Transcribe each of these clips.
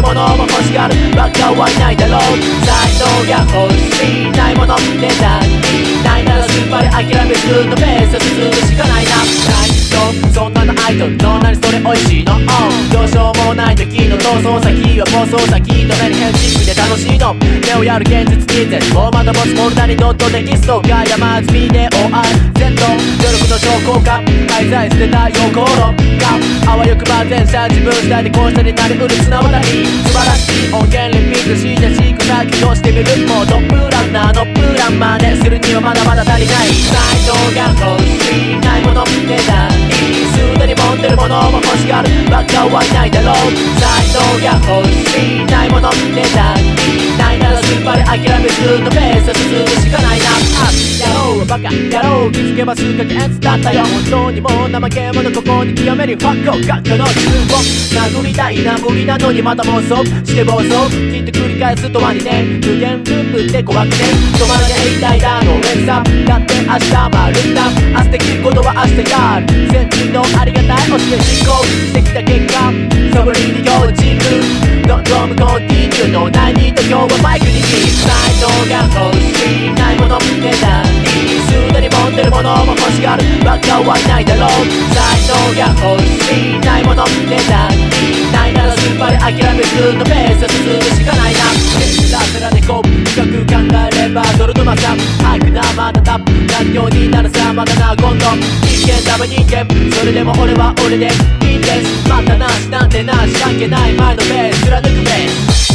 ものも欲しがるバカはいないだろう。才能が欲しいないもの値段にないならすっぱり諦めずのペース進むしかないな。そんなのアイドルの何それ美味しいの、どうしようもない時の逃走先は暴走先どれに変身で楽しいの目をやる現実に絶望まだ持つフォルダにドットテキストが山積みで ORZ 努力の証拠か廃材捨てた横路かあわよくば全社自分次第でこうしたになりうる綱渡り素晴らしい音源リピートしてシーク先をしてみるもうトップランナーのプラン真似するにはまだまだ足りない。才能が欲しいないもの値段すでに持ってるものも欲しがるバカはいないだろう。才能が欲しいないもの値段ないならすっぱり諦めずのペース進むしかないな。やろうバカやろう気づけば数ヶ月だったよ。本当にもう怠け者ここに極めるファックを学科の自分を殴りたいな無理なのにまた妄想して暴走きっと繰り返すとはにね無限ループって怖くね止まらないみたいだの連鎖だって明日まるんだ明日できることは明日やる先人のありがたい教え実行してきた結果そぶりに用心ドロムコンティニューのないにと今日はマイクに才能が欲しいないもの値段にすでに持ってるものも欲しがるバカはいないだろう。才能が欲しいないもの値段にないならすっぱり諦めずのペース進むしかないな。ラセラでこう深く考えればドルのまさ早くなまだタップ何ようになるさまだな今度人間ダメ人間それでも俺は俺でいいんですまたなしなんてなし関係ない前のベース貫くベース。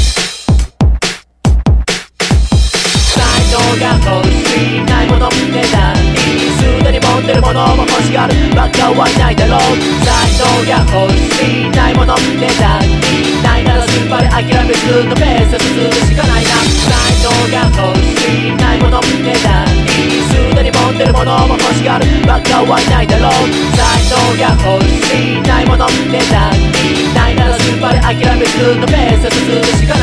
才能が欲しいないもの値段にすでに持ってるものも欲しがるバカはいないだろう。才能が欲しいないもの値段にないならすっぱり諦めずのペース進むしかないな。才能が欲しいないもの値段にすでに持ってるものも欲しがるバカはいないだろう。才能が欲しいないもの値段にないならすっぱり諦めずのペース進むしかないな。